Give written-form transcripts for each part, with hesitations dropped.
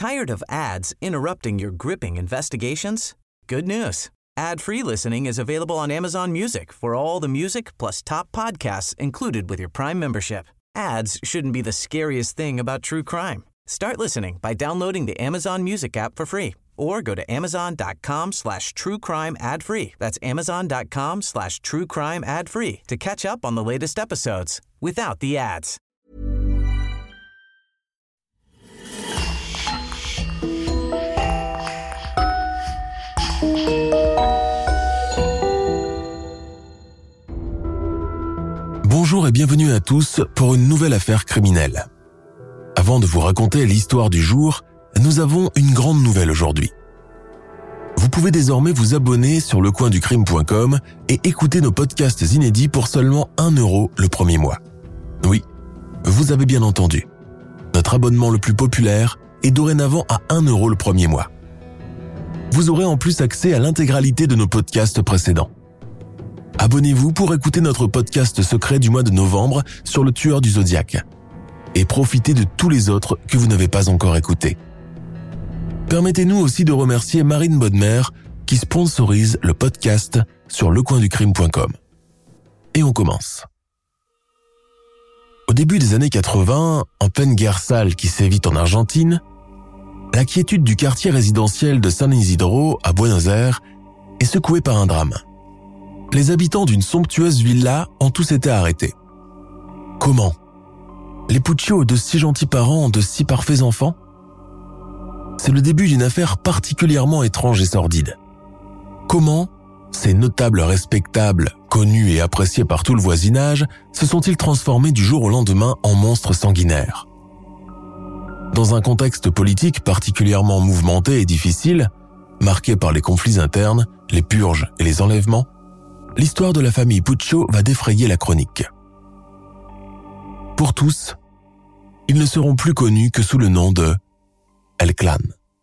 Tired of ads interrupting your gripping investigations? Good news. Ad-free listening is available on Amazon Music for all the music plus top podcasts included with your Prime membership. Ads shouldn't be the scariest thing about true crime. Start listening by downloading the Amazon Music app for free or go to amazon.com/truecrime ad-free. That's amazon.com/truecrime ad-free to catch up on the latest episodes without the ads. Bonjour et bienvenue à tous pour une nouvelle affaire criminelle. Avant de vous raconter l'histoire du jour, nous avons une grande nouvelle aujourd'hui. Vous pouvez désormais vous abonner sur lecoinducrime.com et écouter nos podcasts inédits pour seulement 1 € le premier mois. Oui, vous avez bien entendu. Notre abonnement le plus populaire est dorénavant à 1 € le premier mois. Vous aurez en plus accès à l'intégralité de nos podcasts précédents. Abonnez-vous pour écouter notre podcast secret du mois de novembre sur le tueur du Zodiaque et profitez de tous les autres que vous n'avez pas encore écoutés. Permettez-nous aussi de remercier Marine Bodmer qui sponsorise le podcast sur lecoinducrime.com. Et on commence. Au début des années 80, en pleine guerre sale qui sévit en Argentine, la quiétude du quartier résidentiel de San Isidro à Buenos Aires est secouée par un drame. Les habitants d'une somptueuse villa ont tous été arrêtés. Comment ? Les Puccio, de si gentils parents, ont de si parfaits enfants ? C'est le début d'une affaire particulièrement étrange et sordide. Comment ces notables respectables, connus et appréciés par tout le voisinage, se sont-ils transformés du jour au lendemain en monstres sanguinaires ? Dans un contexte politique particulièrement mouvementé et difficile, marqué par les conflits internes, les purges et les enlèvements, l'histoire de la famille Puccio va défrayer la chronique. Pour tous, ils ne seront plus connus que sous le nom de El Clan.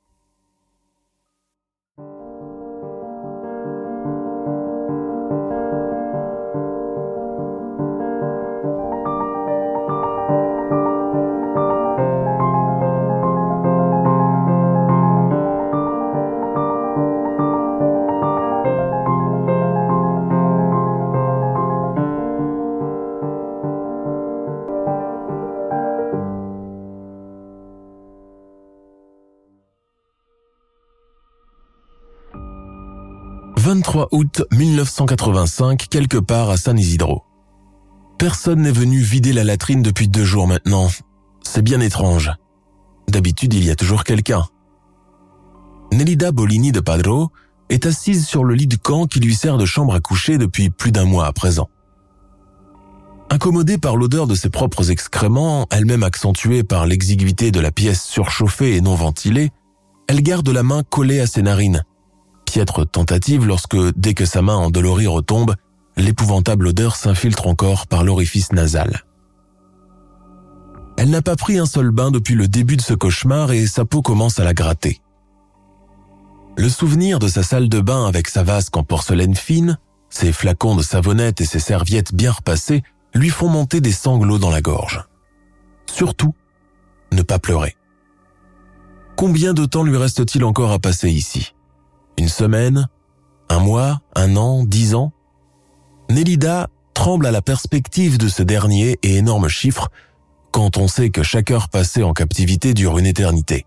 « 23 août 1985, quelque part à San Isidro. Personne n'est venu vider la latrine depuis 2 jours maintenant. C'est bien étrange. D'habitude, il y a toujours quelqu'un. Nelida Bolini de Padro est assise sur le lit de camp qui lui sert de chambre à coucher depuis plus d'1 mois à présent. Incommodée par l'odeur de ses propres excréments, elle-même accentuée par l'exiguïté de la pièce surchauffée et non ventilée, elle garde la main collée à ses narines. Piètre tentative lorsque, dès que sa main endolorie retombe, l'épouvantable odeur s'infiltre encore par l'orifice nasal. Elle n'a pas pris un seul bain depuis le début de ce cauchemar et sa peau commence à la gratter. Le souvenir de sa salle de bain avec sa vasque en porcelaine fine, ses flacons de savonnette et ses serviettes bien repassées lui font monter des sanglots dans la gorge. Surtout, ne pas pleurer. Combien de temps lui reste-t-il encore à passer ici ? 1 semaine, 1 mois, 1 an, 10 ans. Nelida tremble à la perspective de ce dernier et énorme chiffre quand on sait que chaque heure passée en captivité dure une éternité.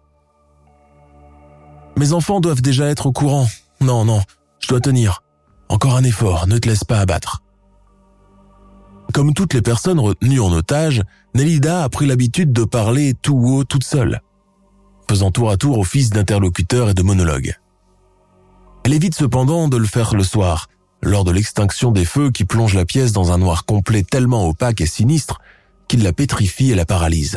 Mes enfants doivent déjà être au courant. Non, je dois tenir. Encore un effort, ne te laisse pas abattre. Comme toutes les personnes retenues en otage, Nelida a pris l'habitude de parler tout haut toute seule, faisant tour à tour office d'interlocuteur et de monologue. Elle évite cependant de le faire le soir, lors de l'extinction des feux qui plonge la pièce dans un noir complet tellement opaque et sinistre qu'il la pétrifie et la paralyse.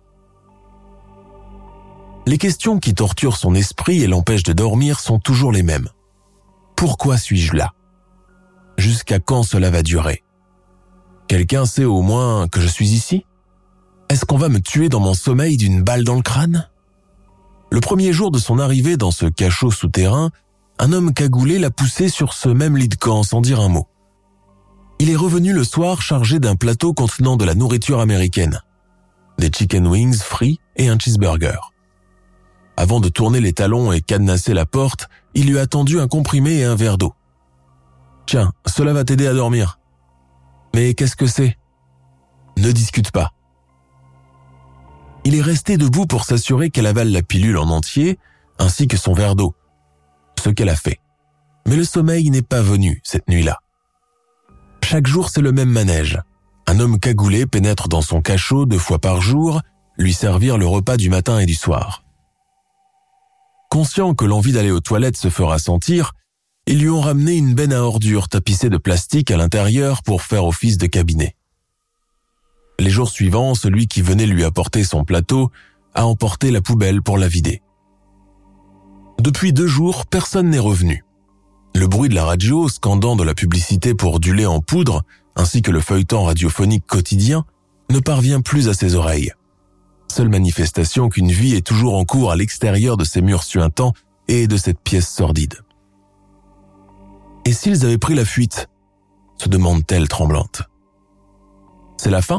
Les questions qui torturent son esprit et l'empêchent de dormir sont toujours les mêmes. Pourquoi suis-je là ? Jusqu'à quand cela va durer ? Quelqu'un sait au moins que je suis ici ? Est-ce qu'on va me tuer dans mon sommeil d'une balle dans le crâne ? Le premier jour de son arrivée dans ce cachot souterrain, un homme cagoulé l'a poussé sur ce même lit de camp sans dire un mot. Il est revenu le soir chargé d'un plateau contenant de la nourriture américaine, des chicken wings frits et un cheeseburger. Avant de tourner les talons et cadenasser la porte, il lui a tendu un comprimé et un verre d'eau. « Tiens, cela va t'aider à dormir. »« Mais qu'est-ce que c'est ?»« Ne discute pas. » Il est resté debout pour s'assurer qu'elle avale la pilule en entier, ainsi que son verre d'eau. Ce qu'elle a fait. Mais le sommeil n'est pas venu cette nuit-là. Chaque jour, c'est le même manège. Un homme cagoulé pénètre dans son cachot 2 fois par jour, lui servir le repas du matin et du soir. Conscient que l'envie d'aller aux toilettes se fera sentir, ils lui ont ramené une benne à ordures tapissée de plastique à l'intérieur pour faire office de cabinet. Les jours suivants, celui qui venait lui apporter son plateau a emporté la poubelle pour la vider. Depuis 2 jours, personne n'est revenu. Le bruit de la radio, scandant de la publicité pour du lait en poudre, ainsi que le feuilleton radiophonique quotidien, ne parvient plus à ses oreilles. Seule manifestation qu'une vie est toujours en cours à l'extérieur de ces murs suintants et de cette pièce sordide. Et s'ils avaient pris la fuite ? Se demande-t-elle tremblante. C'est la fin ?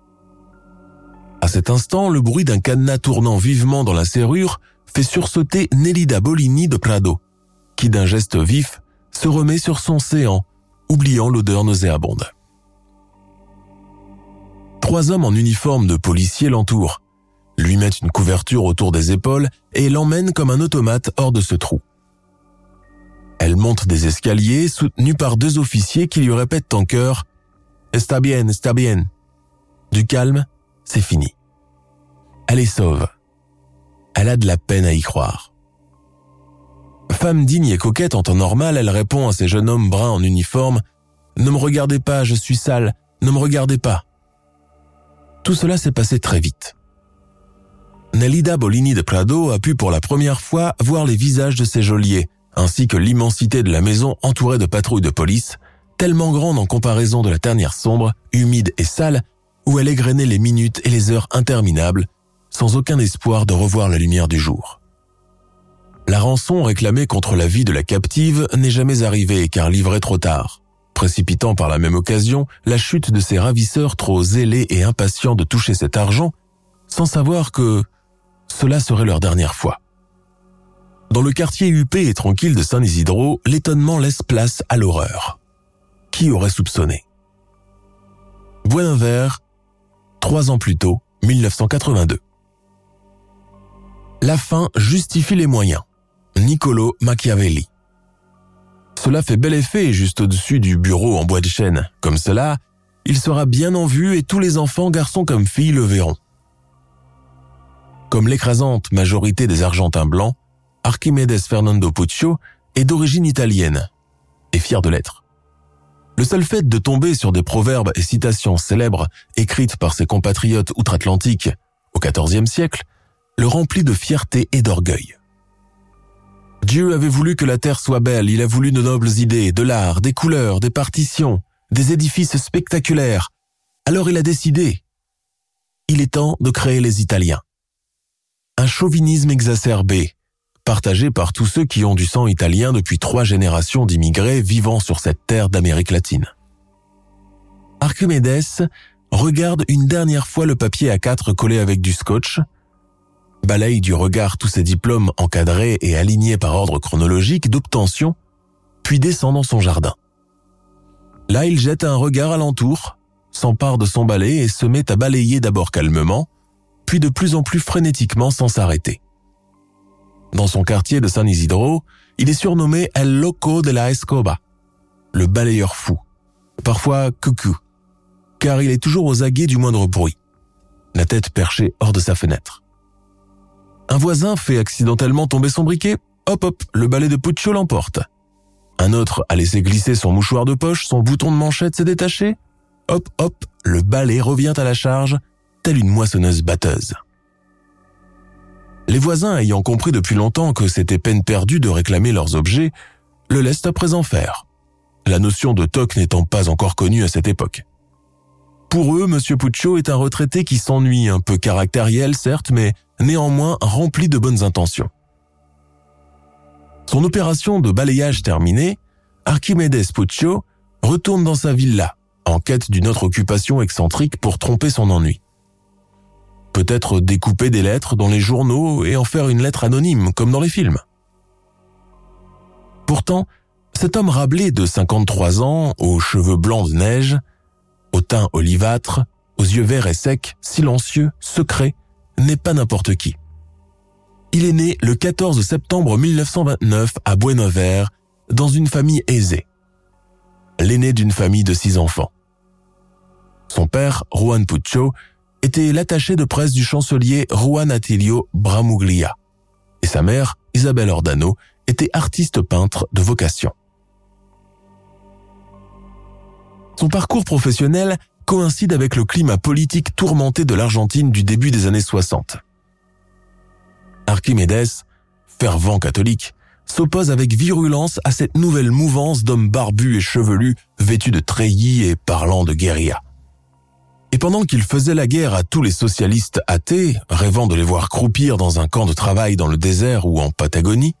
À cet instant, le bruit d'un cadenas tournant vivement dans la serrure fait sursauter Nélida Bolini de Prado, qui d'un geste vif se remet sur son séant, oubliant l'odeur nauséabonde. 3 hommes en uniforme de policier l'entourent, lui mettent une couverture autour des épaules et l'emmènent comme un automate hors de ce trou. Elle monte des escaliers, soutenue par 2 officiers qui lui répètent en chœur « Está bien, está bien ». Du calme, c'est fini. Elle est sauve. Elle a de la peine à y croire. Femme digne et coquette en temps normal, elle répond à ces jeunes hommes bruns en uniforme « Ne me regardez pas, je suis sale, ne me regardez pas ». Tout cela s'est passé très vite. Nélida Bolini de Prado a pu pour la première fois voir les visages de ses geôliers, ainsi que l'immensité de la maison entourée de patrouilles de police, tellement grande en comparaison de la tanière sombre, humide et sale, où elle égrenait les minutes et les heures interminables, sans aucun espoir de revoir la lumière du jour. La rançon réclamée contre la vie de la captive n'est jamais arrivée car livrée trop tard, précipitant par la même occasion la chute de ses ravisseurs trop zélés et impatients de toucher cet argent, sans savoir que cela serait leur dernière fois. Dans le quartier huppé et tranquille de San Isidro, l'étonnement laisse place à l'horreur. Qui aurait soupçonné ? Buen Ver, 3 ans plus tôt, 1982. La fin justifie les moyens. Niccolò Machiavelli. Cela fait bel effet juste au-dessus du bureau en bois de chêne. Comme cela, il sera bien en vue et tous les enfants, garçons comme filles, le verront. Comme l'écrasante majorité des Argentins blancs, Archimedes Fernando Puccio est d'origine italienne et fier de l'être. Le seul fait de tomber sur des proverbes et citations célèbres écrites par ses compatriotes outre-Atlantique au XIVe siècle le remplit de fierté et d'orgueil. Dieu avait voulu que la terre soit belle, il a voulu de nobles idées, de l'art, des couleurs, des partitions, des édifices spectaculaires. Alors il a décidé. Il est temps de créer les Italiens. Un chauvinisme exacerbé, partagé par tous ceux qui ont du sang italien depuis 3 générations d'immigrés vivant sur cette terre d'Amérique latine. Archimedes regarde une dernière fois le papier A4 collé avec du scotch, balaye du regard tous ses diplômes encadrés et alignés par ordre chronologique d'obtention, puis descend dans son jardin. Là, il jette un regard alentour, s'empare de son balai et se met à balayer d'abord calmement, puis de plus en plus frénétiquement sans s'arrêter. Dans son quartier de San Isidro, il est surnommé El Loco de la Escoba, le balayeur fou, parfois cucu, car il est toujours aux aguets du moindre bruit, la tête perchée hors de sa fenêtre. Un voisin fait accidentellement tomber son briquet, hop hop, le balai de Puccio l'emporte. Un autre a laissé glisser son mouchoir de poche, son bouton de manchette s'est détaché, hop hop, le balai revient à la charge, telle une moissonneuse batteuse. Les voisins ayant compris depuis longtemps que c'était peine perdue de réclamer leurs objets, le laissent à présent faire, la notion de toc n'étant pas encore connue à cette époque. Pour eux, M. Puccio est un retraité qui s'ennuie, un peu caractériel certes, mais néanmoins rempli de bonnes intentions. Son opération de balayage terminée, Archimedes Puccio retourne dans sa villa, en quête d'une autre occupation excentrique pour tromper son ennui. Peut-être découper des lettres dans les journaux et en faire une lettre anonyme, comme dans les films. Pourtant, cet homme Rabelais de 53 ans, aux cheveux blancs de neige, au teint olivâtre, aux yeux verts et secs, silencieux, secret, n'est pas n'importe qui. Il est né le 14 septembre 1929 à Buenos Aires, dans une famille aisée. L'aîné d'une famille de 6 enfants. Son père, Juan Puccio, était l'attaché de presse du chancelier Juan Attilio Bramuglia, et sa mère, Isabelle Ordano, était artiste peintre de vocation. Son parcours professionnel coïncide avec le climat politique tourmenté de l'Argentine du début des années 60. Archimédez, fervent catholique, s'oppose avec virulence à cette nouvelle mouvance d'hommes barbus et chevelus vêtus de treillis et parlant de guérilla. Et pendant qu'il faisait la guerre à tous les socialistes athées, rêvant de les voir croupir dans un camp de travail dans le désert ou en Patagonie,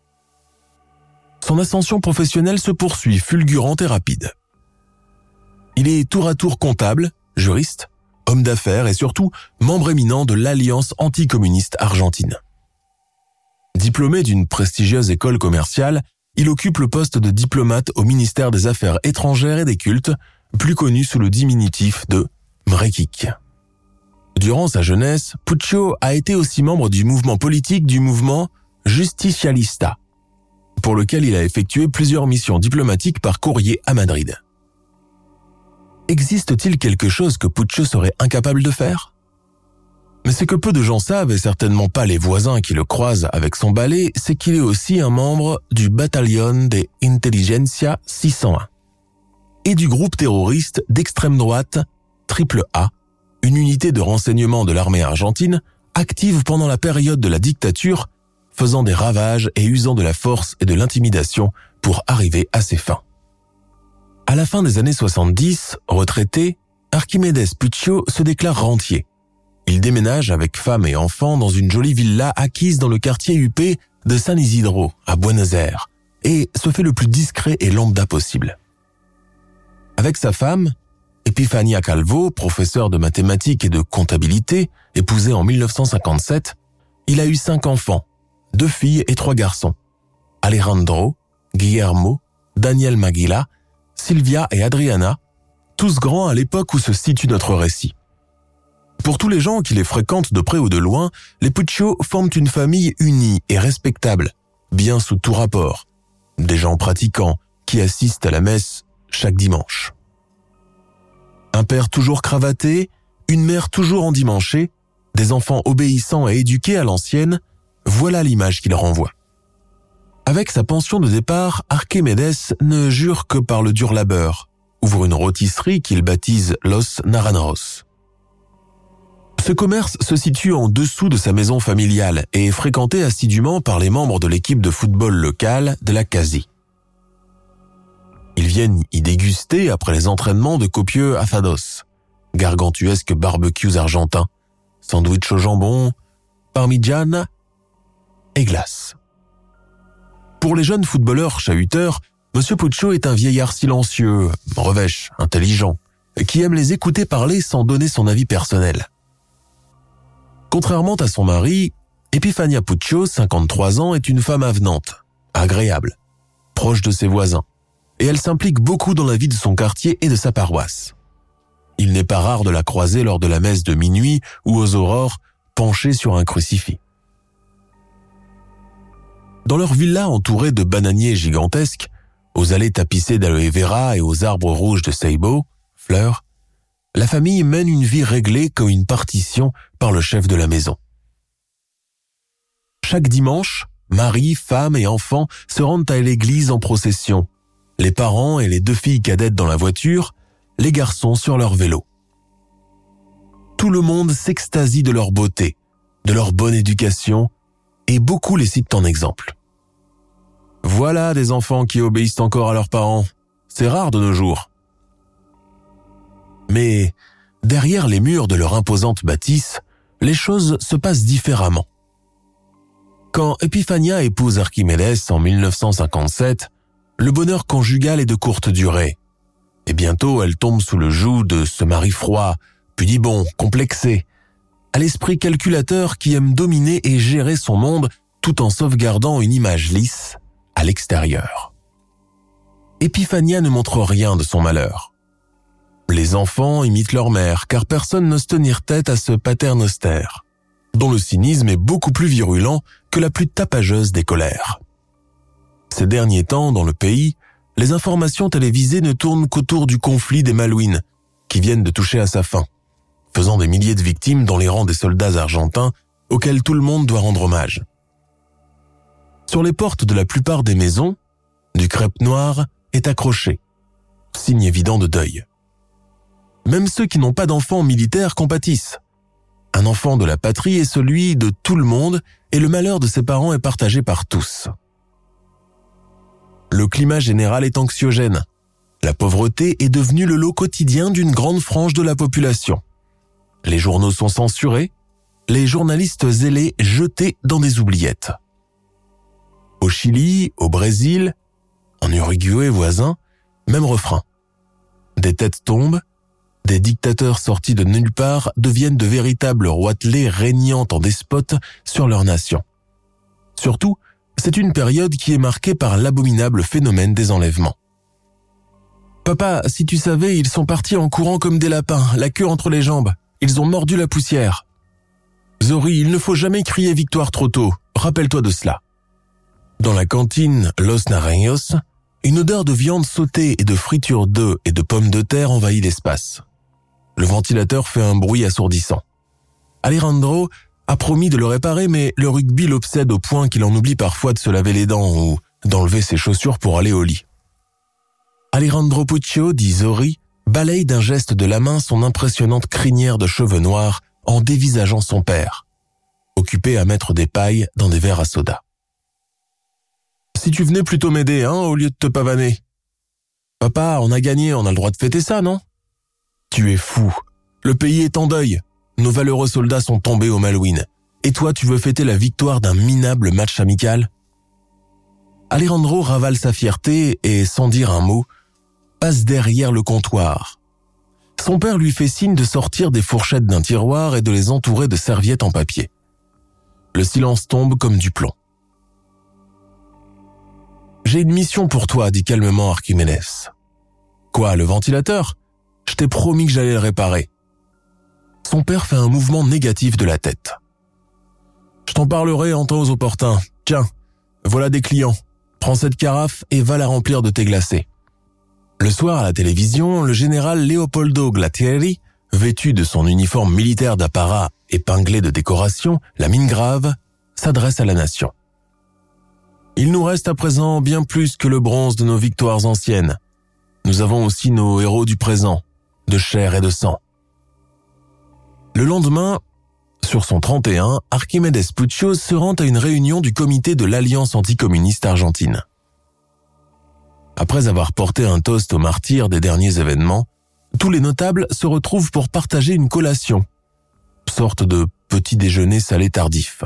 son ascension professionnelle se poursuit fulgurante et rapide. Il est tour à tour comptable, juriste, homme d'affaires et surtout membre éminent de l'Alliance anticommuniste argentine. Diplômé d'une prestigieuse école commerciale, il occupe le poste de diplomate au ministère des Affaires étrangères et des cultes, plus connu sous le diminutif de Mrekic. Durant sa jeunesse, Puccio a été aussi membre du mouvement politique du mouvement Justicialista, pour lequel il a effectué plusieurs missions diplomatiques par courrier à Madrid. Existe-t-il quelque chose que Puccio serait incapable de faire ? Mais ce que peu de gens savent, et certainement pas les voisins qui le croisent avec son balai, c'est qu'il est aussi un membre du Batallón de Inteligencia 601 et du groupe terroriste d'extrême droite AAA, une unité de renseignement de l'armée argentine active pendant la période de la dictature, faisant des ravages et usant de la force et de l'intimidation pour arriver à ses fins. À la fin des années 70, retraité, Archimédez Puccio se déclare rentier. Il déménage avec femme et enfants dans une jolie villa acquise dans le quartier huppé de San Isidro, à Buenos Aires, et se fait le plus discret et lambda possible. Avec sa femme, Epifania Calvo, professeur de mathématiques et de comptabilité, épousée en 1957, il a eu 5 enfants, 2 filles et 3 garçons. Alejandro, Guillermo, Daniel Maguila, Silvia et Adriana, tous grands à l'époque où se situe notre récit. Pour tous les gens qui les fréquentent de près ou de loin, les Puccio forment une famille unie et respectable, bien sous tout rapport. Des gens pratiquants qui assistent à la messe chaque dimanche. Un père toujours cravaté, une mère toujours endimanchée, des enfants obéissants et éduqués à l'ancienne, voilà l'image qu'il renvoie. Avec sa pension de départ, Archimédez ne jure que par le dur labeur, ouvre une rôtisserie qu'il baptise Los Naranjos. Ce commerce se situe en dessous de sa maison familiale et est fréquenté assidûment par les membres de l'équipe de football locale de la CASI. Ils viennent y déguster après les entraînements de copieux asados, gargantuesques barbecues argentins, sandwichs au jambon, parmigiana et glace. Pour les jeunes footballeurs chahuteurs, M. Puccio est un vieillard silencieux, revêche, intelligent, qui aime les écouter parler sans donner son avis personnel. Contrairement à son mari, Epifania Puccio, 53 ans, est une femme avenante, agréable, proche de ses voisins, et elle s'implique beaucoup dans la vie de son quartier et de sa paroisse. Il n'est pas rare de la croiser lors de la messe de minuit ou aux aurores, penchée sur un crucifix. Dans leur villa entourée de bananiers gigantesques, aux allées tapissées d'aloe vera et aux arbres rouges de ceibo, fleurs, la famille mène une vie réglée comme une partition par le chef de la maison. Chaque dimanche, mari, femme et enfants se rendent à l'église en procession, les parents et les 2 filles cadettes dans la voiture, les garçons sur leur vélo. Tout le monde s'extasie de leur beauté, de leur bonne éducation, et beaucoup les citent en exemple. Voilà des enfants qui obéissent encore à leurs parents. C'est rare de nos jours. Mais derrière les murs de leur imposante bâtisse, les choses se passent différemment. Quand Epifania épouse Archimédez en 1957, le bonheur conjugal est de courte durée. Et bientôt, elle tombe sous le joug de ce mari froid, pudibond, complexé. à l'esprit calculateur qui aime dominer et gérer son monde tout en sauvegardant une image lisse à l'extérieur. Epiphania ne montre rien de son malheur. Les enfants imitent leur mère car personne n'ose tenir tête à ce paterne austère, dont le cynisme est beaucoup plus virulent que la plus tapageuse des colères. Ces derniers temps, dans le pays, les informations télévisées ne tournent qu'autour du conflit des Malouines, qui viennent de toucher à sa fin, faisant des milliers de victimes dans les rangs des soldats argentins auxquels tout le monde doit rendre hommage. Sur les portes de la plupart des maisons, du crêpe noir est accroché, signe évident de deuil. Même ceux qui n'ont pas d'enfants militaires compatissent. Un enfant de la patrie est celui de tout le monde et le malheur de ses parents est partagé par tous. Le climat général est anxiogène. La pauvreté est devenue le lot quotidien d'une grande frange de la population. Les journaux sont censurés, les journalistes zélés jetés dans des oubliettes. Au Chili, au Brésil, en Uruguay voisin, même refrain. Des têtes tombent, des dictateurs sortis de nulle part deviennent de véritables roitelets régnant en despotes sur leur nation. Surtout, c'est une période qui est marquée par l'abominable phénomène des enlèvements. « Papa, si tu savais, ils sont partis en courant comme des lapins, la queue entre les jambes. Ils ont mordu la poussière. »« Zori, il ne faut jamais crier victoire trop tôt. Rappelle-toi de cela. » Dans la cantine Los Naranjos, une odeur de viande sautée et de friture d'œufs et de pommes de terre envahit l'espace. Le ventilateur fait un bruit assourdissant. Alejandro a promis de le réparer, mais le rugby l'obsède au point qu'il en oublie parfois de se laver les dents ou d'enlever ses chaussures pour aller au lit. Alejandro Puccio, dit Zori, balaye d'un geste de la main son impressionnante crinière de cheveux noirs en dévisageant son père, occupé à mettre des pailles dans des verres à soda. « Si tu venais plutôt m'aider, au lieu de te pavaner. Papa, on a gagné, on a le droit de fêter ça, non ? Tu es fou. Le pays est en deuil. Nos valeureux soldats sont tombés aux Malouines. Et toi, tu veux fêter la victoire d'un minable match amical ? » Alejandro ravale sa fierté et, sans dire un mot, passe derrière le comptoir. Son père lui fait signe de sortir des fourchettes d'un tiroir et de les entourer de serviettes en papier. Le silence tombe comme du plomb. « J'ai une mission pour toi, dit calmement Archimedes. »« Quoi, le ventilateur ? Je t'ai promis que j'allais le réparer. » Son père fait un mouvement négatif de la tête. « Je t'en parlerai en temps opportun. Tiens, voilà des clients. Prends cette carafe et va la remplir de thé glacé. » Le soir à la télévision, le général Leopoldo Galtieri, vêtu de son uniforme militaire d'apparat épinglé de décorations, la mine grave, s'adresse à la nation. Il nous reste à présent bien plus que le bronze de nos victoires anciennes. Nous avons aussi nos héros du présent, de chair et de sang. Le lendemain, sur son 31, Archimedes Puccio se rend à une réunion du comité de l'Alliance anticommuniste argentine. Après avoir porté un toast aux martyrs des derniers événements, tous les notables se retrouvent pour partager une collation, sorte de petit déjeuner salé tardif.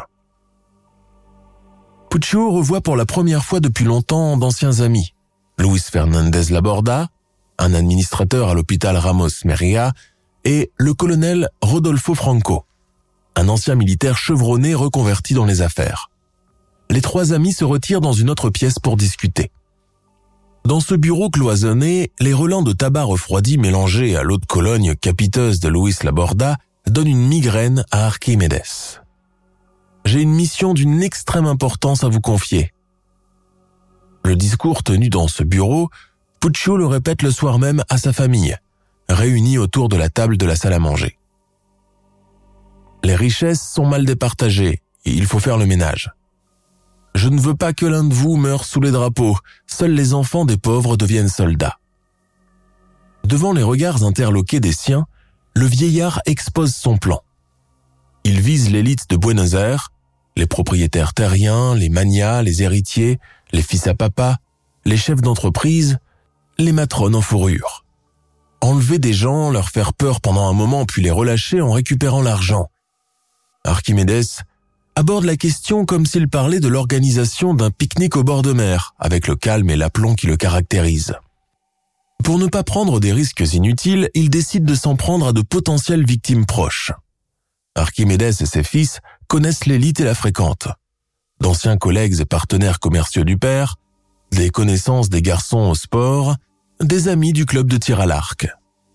Puccio revoit pour la première fois depuis longtemps d'anciens amis, Luis Fernandez Laborda, un administrateur à l'hôpital Ramos Mejía, et le colonel Rodolfo Franco, un ancien militaire chevronné reconverti dans les affaires. Les trois amis se retirent dans une autre pièce pour discuter. Dans ce bureau cloisonné, les relents de tabac refroidi mélangés à l'eau de Cologne capiteuse de Luis Laborda donnent une migraine à Archimedes. « J'ai une mission d'une extrême importance à vous confier. » Le discours tenu dans ce bureau, Puccio le répète le soir même à sa famille, réunie autour de la table de la salle à manger. Les richesses sont mal départagées et il faut faire le ménage. Je ne veux pas que l'un de vous meure sous les drapeaux, seuls les enfants des pauvres deviennent soldats. Devant les regards interloqués des siens, le vieillard expose son plan. Il vise l'élite de Buenos Aires, les propriétaires terriens, les magnats, les héritiers, les fils à papa, les chefs d'entreprise, les matrones en fourrure. Enlever des gens, leur faire peur pendant un moment puis les relâcher en récupérant l'argent. Archimedes aborde la question comme s'il parlait de l'organisation d'un pique-nique au bord de mer, avec le calme et l'aplomb qui le caractérisent. Pour ne pas prendre des risques inutiles, il décide de s'en prendre à de potentielles victimes proches. Archimedes et ses fils connaissent l'élite et la fréquentent. D'anciens collègues et partenaires commerciaux du père, des connaissances des garçons au sport, des amis du club de tir à l'arc.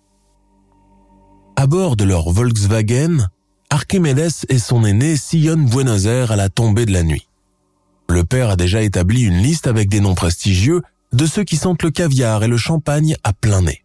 À bord de leur Volkswagen, Archimedes et son aîné sillonnent Buenos Aires à la tombée de la nuit. Le père a déjà établi une liste avec des noms prestigieux de ceux qui sentent le caviar et le champagne à plein nez.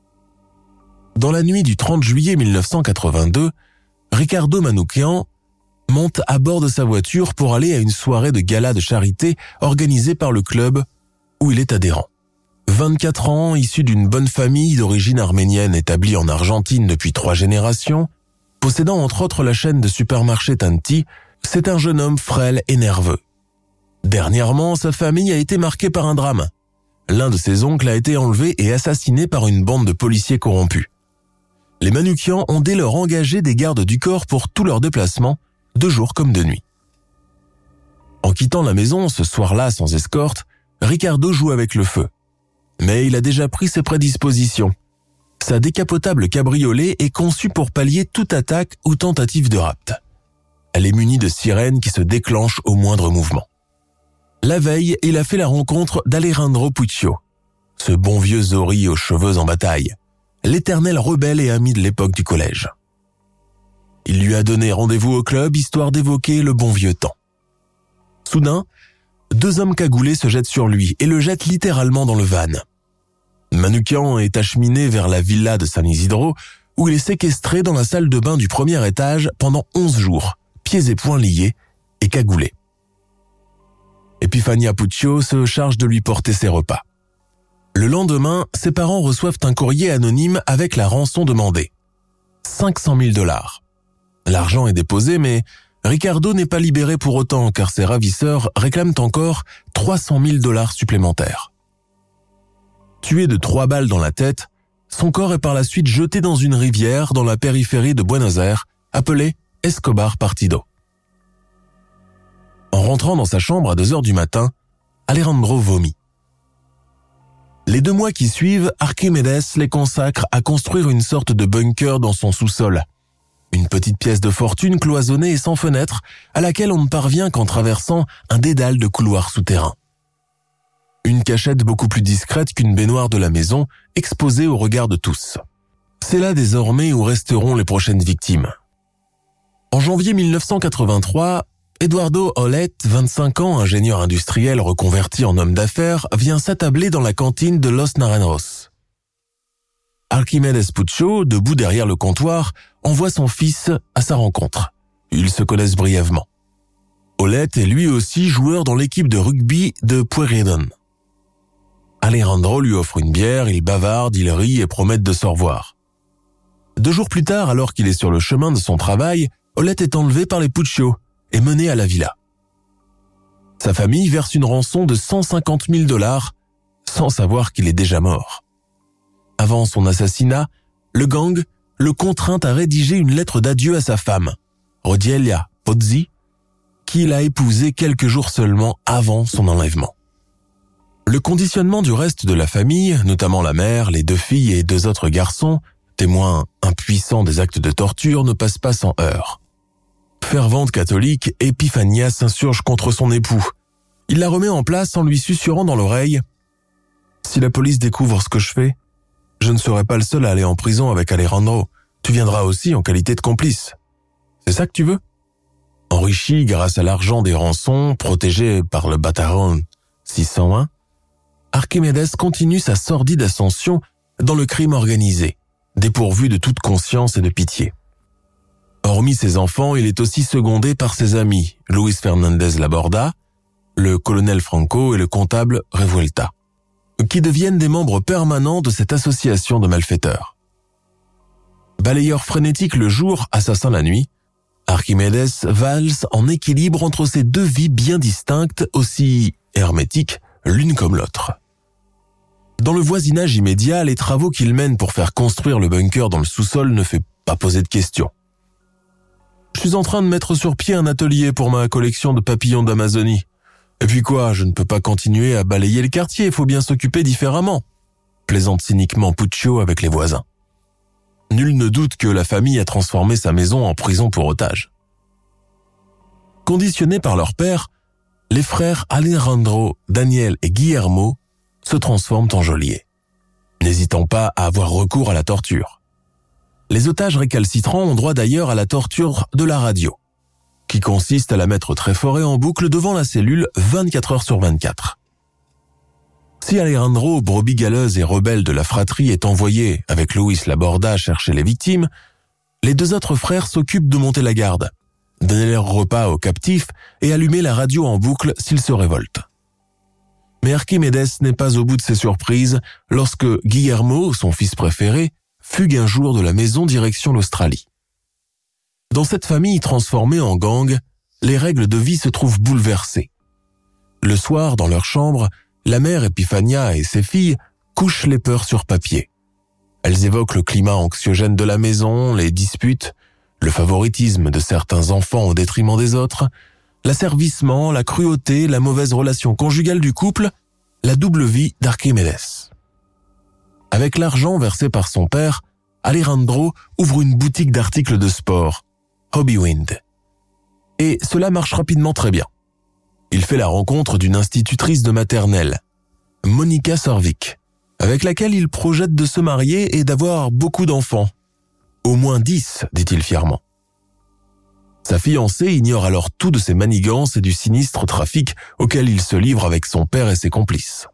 Dans la nuit du 30 juillet 1982, Ricardo Manoukian monte à bord de sa voiture pour aller à une soirée de gala de charité organisée par le club où il est adhérent. 24 ans, issu d'une bonne famille d'origine arménienne établie en Argentine depuis 3 générations, possédant entre autres la chaîne de supermarchés Tanti, c'est un jeune homme frêle et nerveux. Dernièrement, sa famille a été marquée par un drame. L'un de ses oncles a été enlevé et assassiné par une bande de policiers corrompus. Les Manoukian ont dès lors engagé des gardes du corps pour tous leurs déplacements, de jour comme de nuit. En quittant la maison ce soir-là sans escorte, Ricardo joue avec le feu. Mais il a déjà pris ses prédispositions. Sa décapotable cabriolet est conçue pour pallier toute attaque ou tentative de rapt. Elle est munie de sirènes qui se déclenchent au moindre mouvement. La veille, il a fait la rencontre d'Alejandro Puccio, ce bon vieux Zori aux cheveux en bataille, l'éternel rebelle et ami de l'époque du collège. Il lui a donné rendez-vous au club histoire d'évoquer le bon vieux temps. Soudain, 2 hommes cagoulés se jettent sur lui et le jettent littéralement dans le van. Manoukian est acheminé vers la villa de San Isidro où il est séquestré dans la salle de bain du premier étage pendant 11 jours, pieds et poings liés et cagoulé. Epifania Puccio se charge de lui porter ses repas. Le lendemain, ses parents reçoivent un courrier anonyme avec la rançon demandée. $500,000. L'argent est déposé, mais Ricardo n'est pas libéré pour autant car ses ravisseurs réclament encore $300,000 supplémentaires. Tué de 3 balles dans la tête, son corps est par la suite jeté dans une rivière dans la périphérie de Buenos Aires, appelée Escobar Partido. En rentrant dans sa chambre à 2h du matin, Alejandro vomit. Les 2 mois qui suivent, Archimedes les consacre à construire une sorte de bunker dans son sous-sol. Une petite pièce de fortune cloisonnée et sans fenêtre, à laquelle on ne parvient qu'en traversant un dédale de couloirs souterrains. Une cachette beaucoup plus discrète qu'une baignoire de la maison, exposée au regard de tous. C'est là désormais où resteront les prochaines victimes. En janvier 1983, Eduardo Olet, 25 ans, ingénieur industriel reconverti en homme d'affaires, vient s'attabler dans la cantine de Los Naranjos. Archimedes Puccio, debout derrière le comptoir, envoie son fils à sa rencontre. Ils se connaissent brièvement. Olet est lui aussi joueur dans l'équipe de rugby de Pueyrredón. Alejandro lui offre une bière, il bavarde, il rit et promettent de se revoir. 2 jours plus tard, alors qu'il est sur le chemin de son travail, Olet est enlevé par les Puccio et mené à la villa. Sa famille verse une rançon de $150,000 sans savoir qu'il est déjà mort. Avant son assassinat, le gang le contraint à rédiger une lettre d'adieu à sa femme, Rodilia Pozzi, qu'il a épousée quelques jours seulement avant son enlèvement. Le conditionnement du reste de la famille, notamment la mère, les 2 filles et 2 autres garçons, témoins impuissants des actes de torture, ne passe pas sans heurts. Fervente catholique, Epifania s'insurge contre son époux. Il la remet en place en lui susurrant dans l'oreille « Si la police découvre ce que je fais, je ne serai pas le seul à aller en prison avec Alejandro. Tu viendras aussi en qualité de complice. C'est ça que tu veux ?» Enrichi grâce à l'argent des rançons, protégé par le Bataillon 601, Archimedes continue sa sordide ascension dans le crime organisé, dépourvu de toute conscience et de pitié. Hormis ses enfants, il est aussi secondé par ses amis, Luis Fernandez Laborda, le colonel Franco et le comptable Revuelta, qui deviennent des membres permanents de cette association de malfaiteurs. Balayeur frénétique le jour, assassin la nuit, Archimedes valse en équilibre entre ces 2 vies bien distinctes, aussi hermétiques l'une comme l'autre. Dans le voisinage immédiat, les travaux qu'il mène pour faire construire le bunker dans le sous-sol ne fait pas poser de questions. Je suis en train de mettre sur pied un atelier pour ma collection de papillons d'Amazonie. Et puis quoi, je ne peux pas continuer à balayer le quartier, il faut bien s'occuper différemment. Plaisante cyniquement Puccio avec les voisins. Nul ne doute que la famille a transformé sa maison en prison pour otages. Conditionnés par leur père, les frères Alejandro, Daniel et Guillermo se transforment en geôliers, n'hésitant pas à avoir recours à la torture. Les otages récalcitrants ont droit d'ailleurs à la torture de la radio, qui consiste à la mettre très fort et en boucle devant la cellule 24 heures sur 24. Si Alejandro, brebis galeuse et rebelle de la fratrie, est envoyé avec Luis Laborda chercher les victimes, les deux autres frères s'occupent de monter la garde, donner leur repas aux captifs et allumer la radio en boucle s'ils se révoltent. Mais Archimedes n'est pas au bout de ses surprises lorsque Guillermo, son fils préféré, fugue un jour de la maison direction l'Australie. Dans cette famille transformée en gang, les règles de vie se trouvent bouleversées. Le soir, dans leur chambre, la mère Epifania et ses filles couchent les peurs sur papier. Elles évoquent le climat anxiogène de la maison, les disputes, le favoritisme de certains enfants au détriment des autres, l'asservissement, la cruauté, la mauvaise relation conjugale du couple, la double vie d'Archimedes. Avec l'argent versé par son père, Alejandro ouvre une boutique d'articles de sport, Hobbywind. Et cela marche rapidement très bien. Il fait la rencontre d'une institutrice de maternelle, Monica Sorvik, avec laquelle il projette de se marier et d'avoir beaucoup d'enfants. Au moins 10, dit-il fièrement. Sa fiancée ignore alors tout de ses manigances et du sinistre trafic auquel il se livre avec son père et ses complices.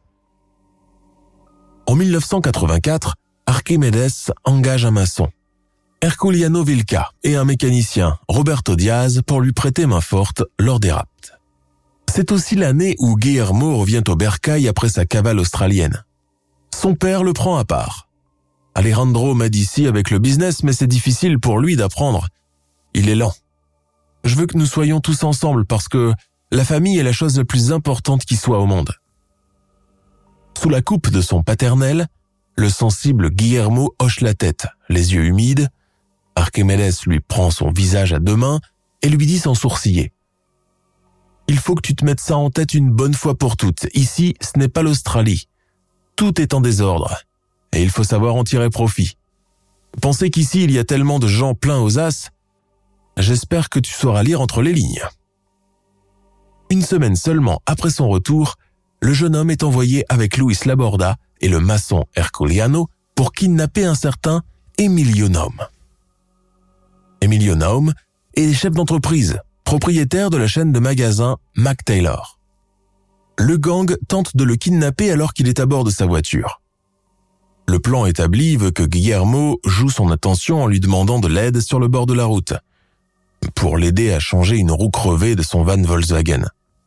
En 1984, Archimedes engage un maçon, Herculiano Vilca, et un mécanicien, Roberto Diaz, pour lui prêter main forte lors des rapts. C'est aussi l'année où Guillermo revient au bercail après sa cavale australienne. Son père le prend à part. Alejandro m'aide ici avec le business, mais c'est difficile pour lui d'apprendre. Il est lent. Je veux que nous soyons tous ensemble parce que la famille est la chose la plus importante qui soit au monde. Sous la coupe de son paternel, le sensible Guillermo hoche la tête, les yeux humides. Archimedes lui prend son visage à deux mains et lui dit sans sourciller. « Il faut que tu te mettes ça en tête une bonne fois pour toutes. Ici, ce n'est pas l'Australie. Tout est en désordre. Et il faut savoir en tirer profit. Pensez qu'ici, il y a tellement de gens pleins aux as. J'espère que tu sauras lire entre les lignes. » Une semaine seulement après son retour, le jeune homme est envoyé avec Luis Laborda et le maçon Herculiano pour kidnapper un certain Emilio Naum. Emilio Naum est chef d'entreprise, propriétaire de la chaîne de magasins Mac Taylor. Le gang tente de le kidnapper alors qu'il est à bord de sa voiture. Le plan établi veut que Guillermo joue son attention en lui demandant de l'aide sur le bord de la route, pour l'aider à changer une roue crevée de son van Volkswagen.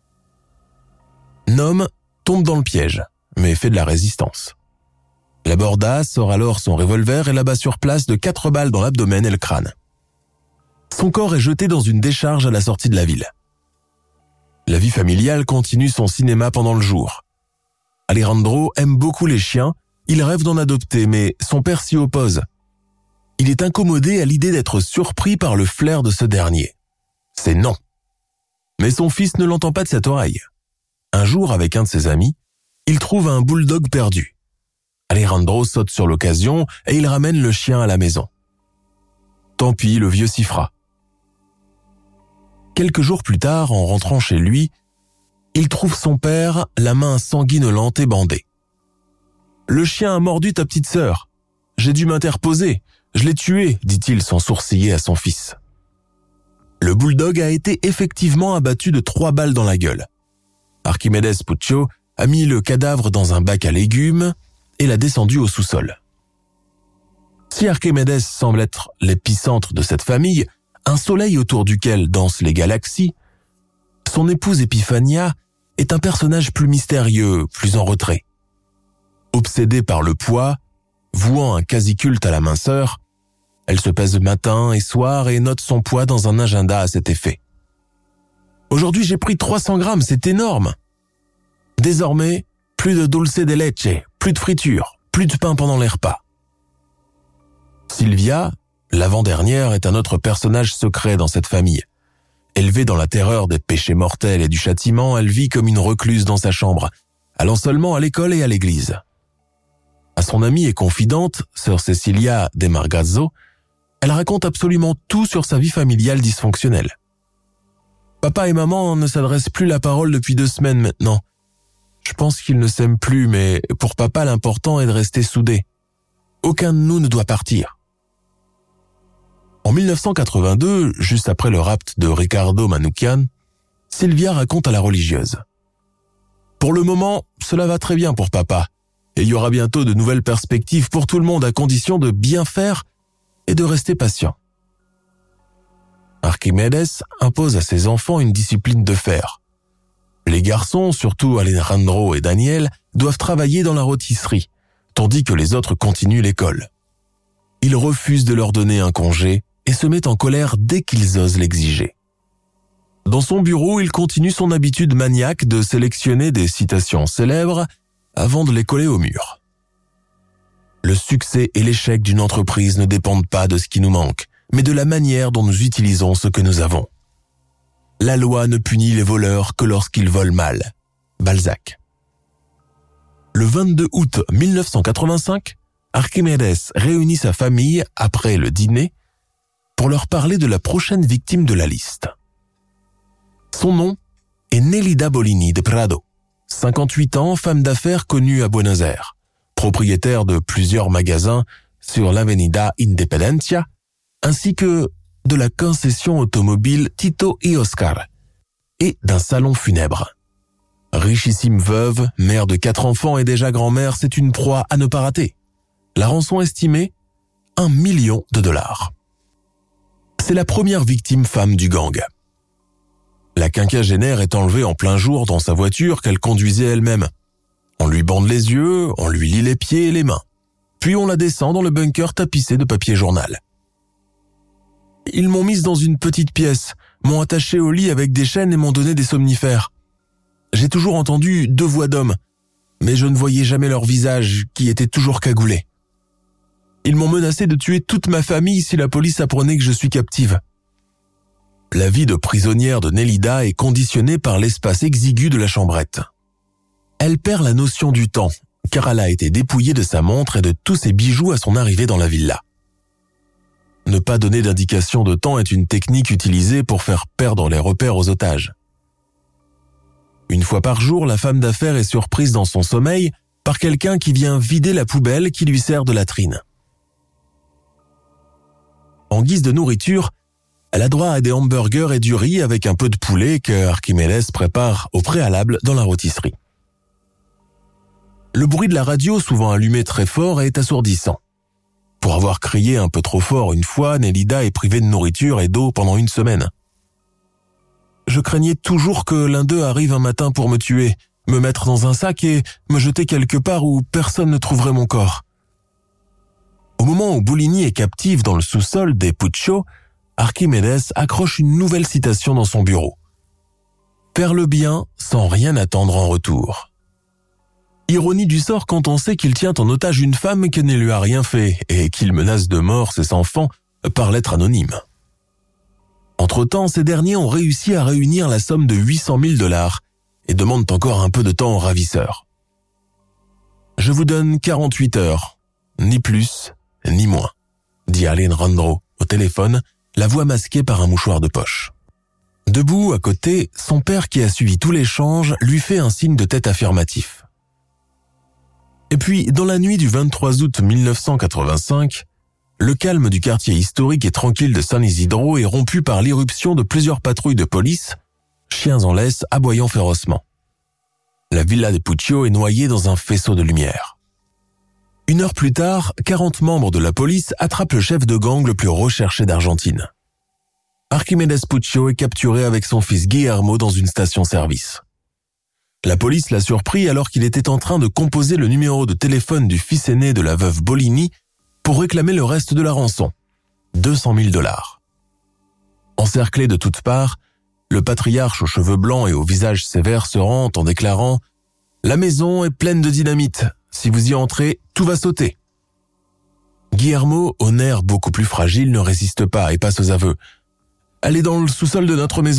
Naum tombe dans le piège, mais fait de la résistance. Laborda sort alors son revolver et l'abat sur place de 4 balles dans l'abdomen et le crâne. Son corps est jeté dans une décharge à la sortie de la ville. La vie familiale continue son cinéma pendant le jour. Alejandro aime beaucoup les chiens, il rêve d'en adopter, mais son père s'y oppose. Il est incommodé à l'idée d'être surpris par le flair de ce dernier. C'est non. Mais son fils ne l'entend pas de cette oreille. Un jour, avec un de ses amis, il trouve un bulldog perdu. Alejandro saute sur l'occasion et il ramène le chien à la maison. Tant pis, le vieux s'y fera. Quelques jours plus tard, en rentrant chez lui, il trouve son père, la main sanguinolente et bandée. « Le chien a mordu ta petite sœur. J'ai dû m'interposer. Je l'ai tué, dit-il sans sourciller à son fils. Le bulldog a été effectivement abattu de 3 balles dans la gueule. Archimedes Puccio a mis le cadavre dans un bac à légumes et l'a descendu au sous-sol. Si Archimedes semble être l'épicentre de cette famille, un soleil autour duquel dansent les galaxies, son épouse Epifania est un personnage plus mystérieux, plus en retrait. Obsédée par le poids, vouant un quasi-culte à la minceur, elle se pèse matin et soir et note son poids dans un agenda à cet effet. « Aujourd'hui, j'ai pris 300 grammes, c'est énorme. Désormais, plus de dulce de leche, plus de friture, plus de pain pendant les repas. » Sylvia, l'avant-dernière, est un autre personnage secret dans cette famille. Élevée dans la terreur des péchés mortels et du châtiment, elle vit comme une recluse dans sa chambre, allant seulement à l'école et à l'église. À son amie et confidente, sœur Cecilia De Margazzo, elle raconte absolument tout sur sa vie familiale dysfonctionnelle. Papa et maman ne s'adressent plus la parole depuis 2 semaines maintenant. Je pense qu'ils ne s'aiment plus, mais pour papa, l'important est de rester soudés. Aucun de nous ne doit partir. En 1982, juste après le rapt de Riccardo Manoukian, Sylvia raconte à la religieuse. Pour le moment, cela va très bien pour papa, et il y aura bientôt de nouvelles perspectives pour tout le monde à condition de bien faire et de rester patient. Archimedes impose à ses enfants une discipline de fer. Les garçons, surtout Alejandro et Daniel, doivent travailler dans la rôtisserie, tandis que les autres continuent l'école. Il refuse de leur donner un congé et se met en colère dès qu'ils osent l'exiger. Dans son bureau, il continue son habitude maniaque de sélectionner des citations célèbres avant de les coller au mur. Le succès et l'échec d'une entreprise ne dépendent pas de ce qui nous manque, mais de la manière dont nous utilisons ce que nous avons. La loi ne punit les voleurs que lorsqu'ils volent mal. Balzac. Le 22 août 1985, Archimedes réunit sa famille après le dîner pour leur parler de la prochaine victime de la liste. Son nom est Nelida Bolini de Prado, 58 ans, femme d'affaires connue à Buenos Aires, propriétaire de plusieurs magasins sur l'Avenida Independencia, ainsi que de la concession automobile Tito y Oscar et d'un salon funèbre. Richissime veuve, mère de 4 enfants et déjà grand-mère, c'est une proie à ne pas rater. La rançon estimée, $1 million. C'est la première victime femme du gang. La quinquagénaire est enlevée en plein jour dans sa voiture qu'elle conduisait elle-même. On lui bande les yeux, on lui lie les pieds et les mains. Puis on la descend dans le bunker tapissé de papier journal. Ils m'ont mise dans une petite pièce, m'ont attachée au lit avec des chaînes et m'ont donné des somnifères. J'ai toujours entendu 2 voix d'hommes, mais je ne voyais jamais leur visage qui était toujours cagoulé. Ils m'ont menacé de tuer toute ma famille si la police apprenait que je suis captive. La vie de prisonnière de Nelida est conditionnée par l'espace exigu de la chambrette. Elle perd la notion du temps, car elle a été dépouillée de sa montre et de tous ses bijoux à son arrivée dans la villa. Ne pas donner d'indication de temps est une technique utilisée pour faire perdre les repères aux otages. Une fois par jour, la femme d'affaires est surprise dans son sommeil par quelqu'un qui vient vider la poubelle qui lui sert de latrine. En guise de nourriture, elle a droit à des hamburgers et du riz avec un peu de poulet que Archimedes prépare au préalable dans la rôtisserie. Le bruit de la radio, souvent allumé très fort, est assourdissant. Pour avoir crié un peu trop fort une fois, Nelida est privée de nourriture et d'eau pendant 1 semaine. Je craignais toujours que l'un d'eux arrive un matin pour me tuer, me mettre dans un sac et me jeter quelque part où personne ne trouverait mon corps. Au moment où Bolini est captive dans le sous-sol des Puccio, Archimedes accroche une nouvelle citation dans son bureau. « Faire le bien sans rien attendre en retour ». Ironie du sort quand on sait qu'il tient en otage une femme qui ne lui a rien fait et qu'il menace de mort ses enfants par lettre anonyme. Entre-temps, ces derniers ont réussi à réunir la somme de $800 000 et demandent encore un peu de temps aux ravisseurs. « Je vous donne 48 heures, ni plus, ni moins », dit Alejandro au téléphone, la voix masquée par un mouchoir de poche. Debout, à côté, son père qui a suivi tout l'échange lui fait un signe de tête affirmatif. Et puis, dans la nuit du 23 août 1985, le calme du quartier historique et tranquille de San Isidro est rompu par l'irruption de plusieurs patrouilles de police, chiens en laisse aboyant férocement. La villa des Puccio est noyée dans un faisceau de lumière. 1 heure plus tard, 40 membres de la police attrapent le chef de gang le plus recherché d'Argentine. Archimedes Puccio est capturé avec son fils Guillermo dans une station-service. La police l'a surpris alors qu'il était en train de composer le numéro de téléphone du fils aîné de la veuve Bolini pour réclamer le reste de la rançon, $200 000. Encerclé de toutes parts, le patriarche aux cheveux blancs et au visage sévère se rend en déclarant « La maison est pleine de dynamite. Si vous y entrez, tout va sauter. » Guillermo, au nerf beaucoup plus fragile, ne résiste pas et passe aux aveux. « Elle est dans le sous-sol de notre maison. »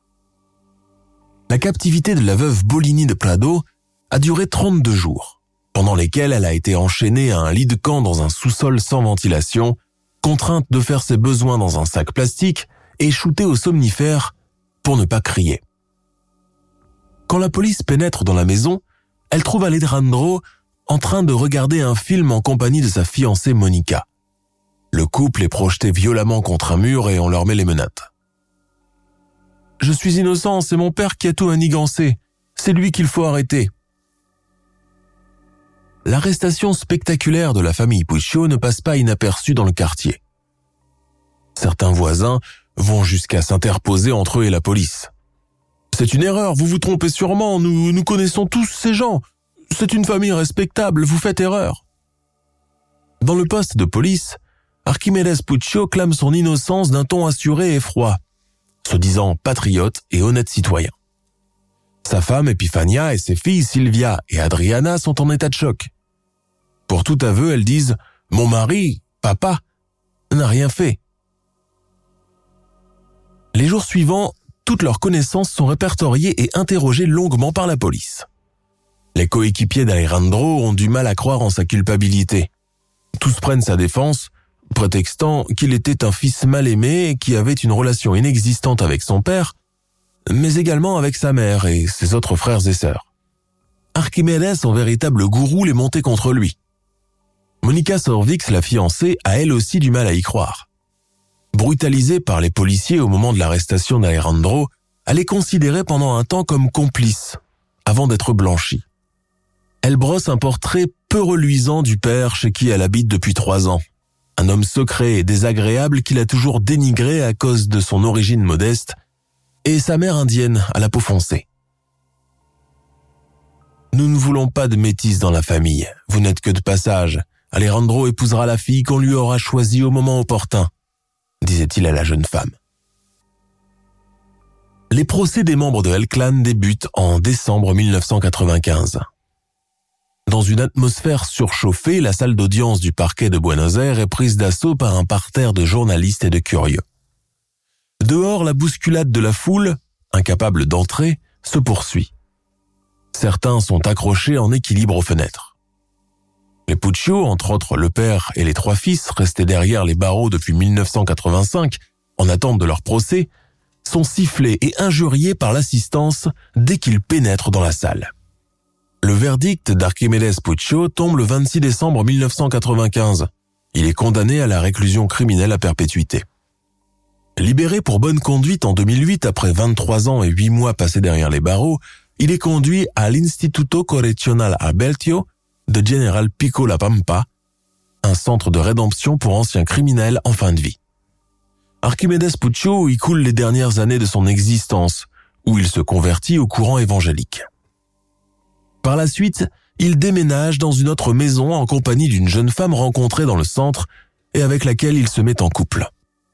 La captivité de la veuve Bolini de Prado a duré 32 jours. pendant lesquelles elle a été enchaînée à un lit de camp dans un sous-sol sans ventilation, contrainte de faire ses besoins dans un sac plastique et shootée au somnifère pour ne pas crier. Quand la police pénètre dans la maison, elle trouve Alejandro en train de regarder un film en compagnie de sa fiancée Monica. Le couple est projeté violemment contre un mur et on leur met les menottes. « Je suis innocent, c'est mon père qui a tout manigancé. C'est lui qu'il faut arrêter. » L'arrestation spectaculaire de la famille Puccio ne passe pas inaperçue dans le quartier. Certains voisins vont jusqu'à s'interposer entre eux et la police. « C'est une erreur, vous vous trompez sûrement, nous connaissons tous ces gens. C'est une famille respectable, vous faites erreur. » Dans le poste de police, Archimedes Puccio clame son innocence d'un ton assuré et froid, se disant patriote et honnête citoyen. Sa femme Epifania et ses filles Silvia et Adriana sont en état de choc. Pour tout aveu, elles disent « Mon mari, papa, n'a rien fait ». Les jours suivants, toutes leurs connaissances sont répertoriées et interrogées longuement par la police. Les coéquipiers d'Alejandro ont du mal à croire en sa culpabilité. Tous prennent sa défense, prétextant qu'il était un fils mal aimé et qui avait une relation inexistante avec son père, mais également avec sa mère et ses autres frères et sœurs. Archimedes, en véritable gourou, les montait contre lui. Monica Sorvix, la fiancée, a elle aussi du mal à y croire. Brutalisée par les policiers au moment de l'arrestation d'Alejandro, elle est considérée pendant un temps comme complice, avant d'être blanchie. Elle brosse un portrait peu reluisant du père chez qui elle habite depuis 3 ans. Un homme secret et désagréable qu'il a toujours dénigré à cause de son origine modeste, et sa mère indienne à la peau foncée. « Nous ne voulons pas de métis dans la famille, vous n'êtes que de passage. Alejandro épousera la fille qu'on lui aura choisie au moment opportun, » disait-il à la jeune femme. Les procès des membres de El Clan débutent en décembre 1995. Dans une atmosphère surchauffée, la salle d'audience du parquet de Buenos Aires est prise d'assaut par un parterre de journalistes et de curieux. Dehors, la bousculade de la foule, incapable d'entrer, se poursuit. Certains sont accrochés en équilibre aux fenêtres. Les Puccio, entre autres le père et les 3 fils, restés derrière les barreaux depuis 1985, en attente de leur procès, sont sifflés et injuriés par l'assistance dès qu'ils pénètrent dans la salle. Le verdict d'Archimedes Puccio tombe le 26 décembre 1995. Il est condamné à la réclusion criminelle à perpétuité. Libéré pour bonne conduite en 2008 après 23 ans et 8 mois passés derrière les barreaux, il est conduit à l'Instituto Correccional Albertio de General Pico La Pampa, un centre de rédemption pour anciens criminels en fin de vie. Archimedes Puccio y coule les dernières années de son existence, où il se convertit au courant évangélique. Par la suite, il déménage dans une autre maison en compagnie d'une jeune femme rencontrée dans le centre et avec laquelle il se met en couple.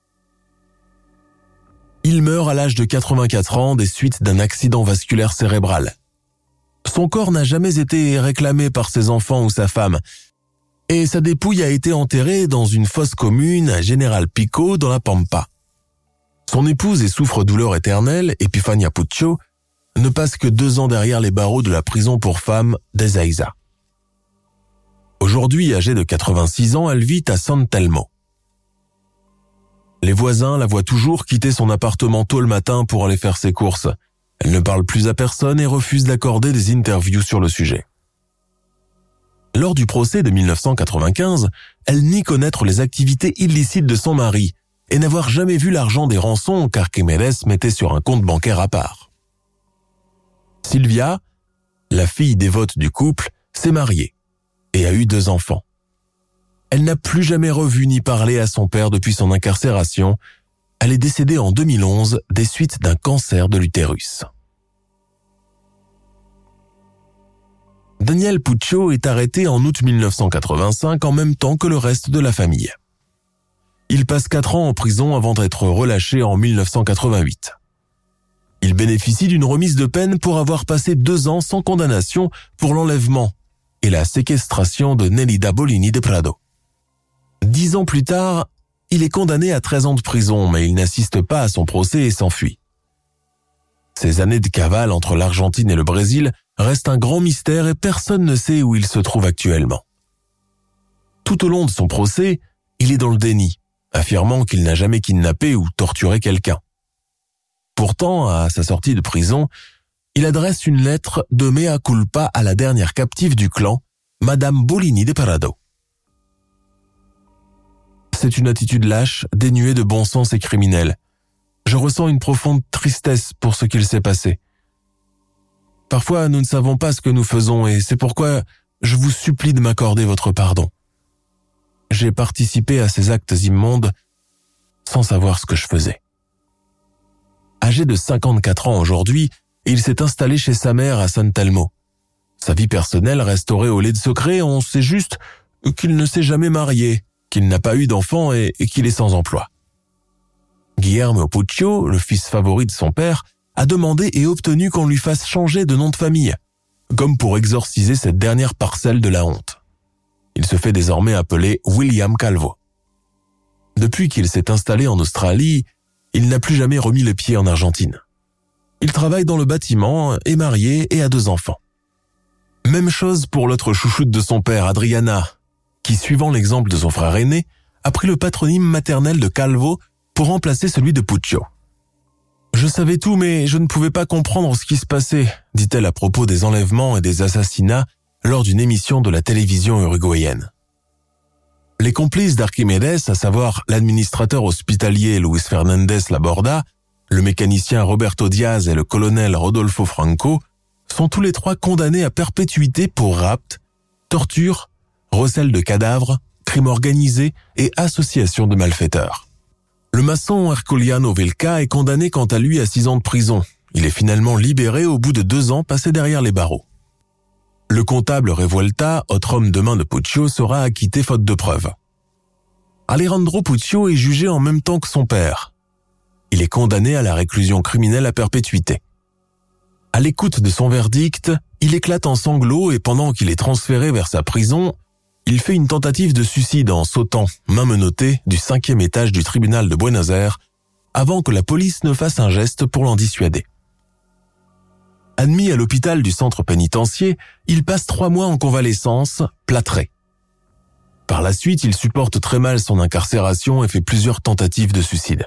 Il meurt à l'âge de 84 ans des suites d'un accident vasculaire cérébral. Son corps n'a jamais été réclamé par ses enfants ou sa femme, et sa dépouille a été enterrée dans une fosse commune à General Pico dans la Pampa. Son épouse et souffre-douleur éternelle, Epifania Puccio, ne passe que 2 ans derrière les barreaux de la prison pour femmes d'Ezeiza. Aujourd'hui, âgée de 86 ans, elle vit à San Telmo. Les voisins la voient toujours quitter son appartement tôt le matin pour aller faire ses courses. Elle ne parle plus à personne et refuse d'accorder des interviews sur le sujet. Lors du procès de 1995, elle nie connaître les activités illicites de son mari et n'avoir jamais vu l'argent des rançons qu'Archimedes mettait sur un compte bancaire à part. Silvia, la fille dévote du couple, s'est mariée et a eu 2 enfants. Elle n'a plus jamais revu ni parlé à son père depuis son incarcération. Elle est décédée en 2011 des suites d'un cancer de l'utérus. Daniel Puccio est arrêté en août 1985 en même temps que le reste de la famille. Il passe 4 ans en prison avant d'être relâché en 1988. Il bénéficie d'une remise de peine pour avoir passé 2 ans sans condamnation pour l'enlèvement et la séquestration de Nelida Bolini de Prado. 10 ans plus tard, il est condamné à 13 ans de prison, mais il n'assiste pas à son procès et s'enfuit. Ces années de cavale entre l'Argentine et le Brésil reste un grand mystère et personne ne sait où il se trouve actuellement. Tout au long de son procès, il est dans le déni, affirmant qu'il n'a jamais kidnappé ou torturé quelqu'un. Pourtant, à sa sortie de prison, il adresse une lettre de mea culpa à la dernière captive du clan, Madame Bolini de Parado. C'est une attitude lâche, dénuée de bon sens et criminelle. Je ressens une profonde tristesse pour ce qu'il s'est passé. Parfois, nous ne savons pas ce que nous faisons et c'est pourquoi je vous supplie de m'accorder votre pardon. J'ai participé à ces actes immondes sans savoir ce que je faisais. Âgé de 54 ans aujourd'hui, il s'est installé chez sa mère à San Telmo. Sa vie personnelle reste auréolée de secrets, on sait juste qu'il ne s'est jamais marié, qu'il n'a pas eu d'enfant et qu'il est sans emploi. Guillermo Puccio, le fils favori de son père, a demandé et obtenu qu'on lui fasse changer de nom de famille, comme pour exorciser cette dernière parcelle de la honte. Il se fait désormais appeler William Calvo. Depuis qu'il s'est installé en Australie, il n'a plus jamais remis le pied en Argentine. Il travaille dans le bâtiment, est marié et a 2 enfants. Même chose pour l'autre chouchoute de son père, Adriana, qui, suivant l'exemple de son frère aîné, a pris le patronyme maternel de Calvo pour remplacer celui de Puccio. « Je savais tout, mais je ne pouvais pas comprendre ce qui se passait », dit-elle à propos des enlèvements et des assassinats lors d'une émission de la télévision uruguayenne. Les complices d'Archimedes, à savoir l'administrateur hospitalier Luis Fernandez Laborda, le mécanicien Roberto Diaz et le colonel Rodolfo Franco, sont tous les 3 condamnés à perpétuité pour rapt, torture, recel de cadavres, crime organisé et association de malfaiteurs. Le maçon Herculiano Velka est condamné quant à lui à 6 ans de prison. Il est finalement libéré au bout de 2 ans passés derrière les barreaux. Le comptable Revuelta, autre homme de main de Puccio, sera acquitté faute de preuves. Alejandro Puccio est jugé en même temps que son père. Il est condamné à la réclusion criminelle à perpétuité. À l'écoute de son verdict, il éclate en sanglots et pendant qu'il est transféré vers sa prison, il fait une tentative de suicide en sautant, main menottée, du 5e étage du tribunal de Buenos Aires, avant que la police ne fasse un geste pour l'en dissuader. Admis à l'hôpital du centre pénitentiaire, il passe 3 mois en convalescence, plâtré. Par la suite, il supporte très mal son incarcération et fait plusieurs tentatives de suicide.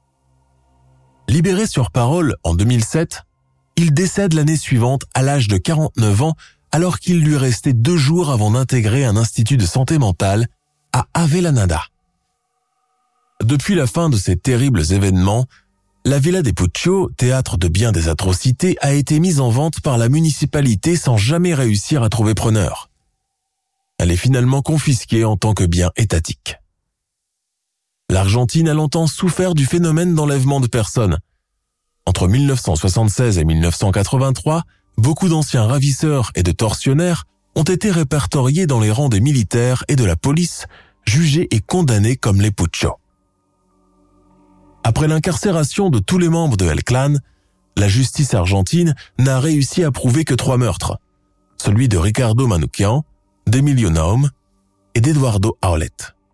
Libéré sur parole en 2007, il décède l'année suivante à l'âge de 49 ans alors qu'il lui restait 2 jours avant d'intégrer un institut de santé mentale à Avellaneda. Depuis la fin de ces terribles événements, la Villa de Puccio, théâtre de bien des atrocités, a été mise en vente par la municipalité sans jamais réussir à trouver preneur. Elle est finalement confisquée en tant que bien étatique. L'Argentine a longtemps souffert du phénomène d'enlèvement de personnes. Entre 1976 et 1983, beaucoup d'anciens ravisseurs et de tortionnaires ont été répertoriés dans les rangs des militaires et de la police, jugés et condamnés comme les Puccio. Après l'incarcération de tous les membres de El Clan, la justice argentine n'a réussi à prouver que 3 meurtres, celui de Ricardo Manoukian, d'Emilio Naum et d'Eduardo Aulet.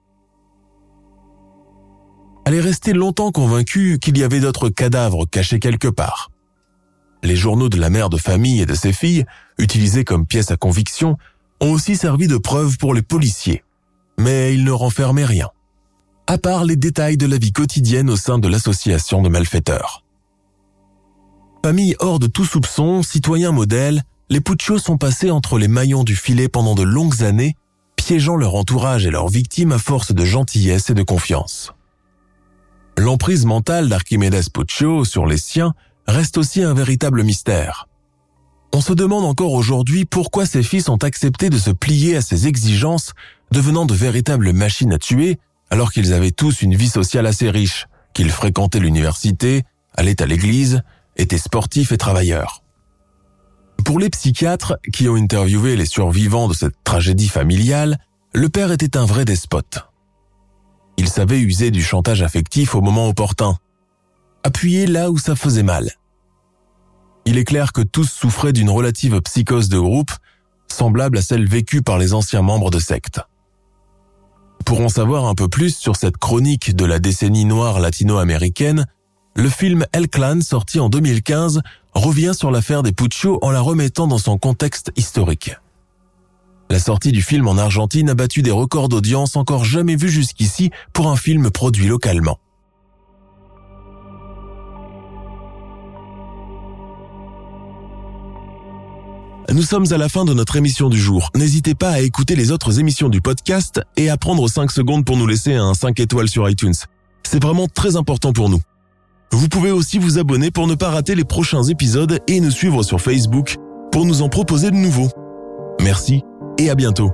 Elle est restée longtemps convaincue qu'il y avait d'autres cadavres cachés quelque part. Les journaux de la mère de famille et de ses filles, utilisés comme pièces à conviction, ont aussi servi de preuve pour les policiers, mais ils ne renfermaient rien, à part les détails de la vie quotidienne au sein de l'association de malfaiteurs. Famille hors de tout soupçon, citoyens modèles, les Puccio sont passés entre les maillons du filet pendant de longues années, piégeant leur entourage et leurs victimes à force de gentillesse et de confiance. L'emprise mentale d'Archimedes Puccio sur les siens reste aussi un véritable mystère. On se demande encore aujourd'hui pourquoi ses fils ont accepté de se plier à ses exigences, devenant de véritables machines à tuer, alors qu'ils avaient tous une vie sociale assez riche, qu'ils fréquentaient l'université, allaient à l'église, étaient sportifs et travailleurs. Pour les psychiatres qui ont interviewé les survivants de cette tragédie familiale, le père était un vrai despote. Il savait user du chantage affectif au moment opportun, appuyer là où ça faisait mal. Il est clair que tous souffraient d'une relative psychose de groupe, semblable à celle vécue par les anciens membres de sectes. Pour en savoir un peu plus sur cette chronique de la décennie noire latino-américaine, Le film El Clan, sorti en 2015, revient sur l'affaire des Pucho en la remettant dans son contexte historique. La sortie du film en Argentine a battu des records d'audience encore jamais vus jusqu'ici pour un film produit localement. Nous sommes à la fin de notre émission du jour. N'hésitez pas à écouter les autres émissions du podcast et à prendre 5 secondes pour nous laisser un 5 étoiles sur iTunes. C'est vraiment très important pour nous. Vous pouvez aussi vous abonner pour ne pas rater les prochains épisodes et nous suivre sur Facebook pour nous en proposer de nouveaux. Merci et à bientôt.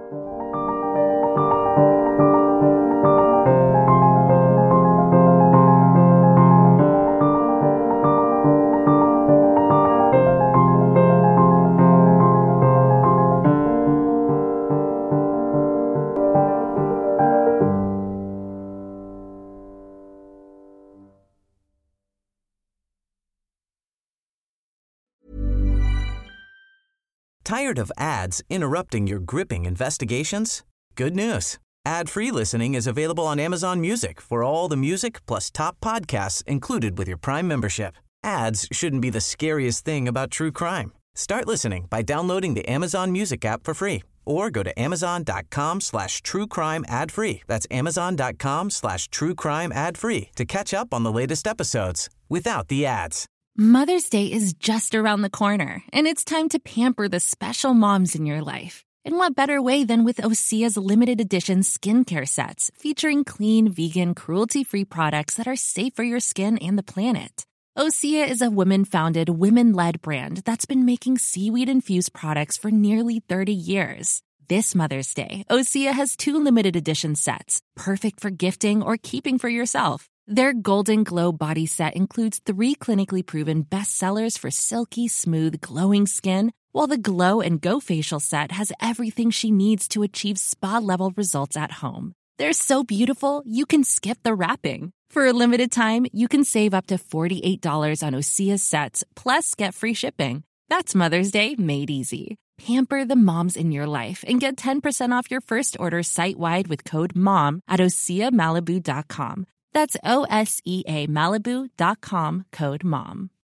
Tired of ads interrupting your gripping investigations? Good news. Ad-free listening is available on Amazon Music for all the music plus top podcasts included with your Prime membership. Ads shouldn't be the scariest thing about true crime. Start listening by downloading the Amazon Music app for free or go to amazon.com/truecrime ad-free. That's amazon.com/truecrime ad-free to catch up on the latest episodes without the ads. Mother's Day is just around the corner, and it's time to pamper the special moms in your life. And what better way than with Osea's limited edition skincare sets featuring clean, vegan, cruelty-free products that are safe for your skin and the planet. Osea is a women-founded, women-led brand that's been making seaweed-infused products for nearly 30 years. This Mother's Day, Osea has 2 limited edition sets, perfect for gifting or keeping for yourself. Their Golden Glow body set includes 3 clinically proven bestsellers for silky, smooth, glowing skin, while the Glow and Go facial set has everything she needs to achieve spa-level results at home. They're so beautiful, you can skip the wrapping. For a limited time, you can save up to $48 on Osea's sets, plus get free shipping. That's Mother's Day made easy. Pamper the moms in your life and get 10% off your first order site-wide with code MOM at OseaMalibu.com. That's OSEA Malibu.com, code MOM.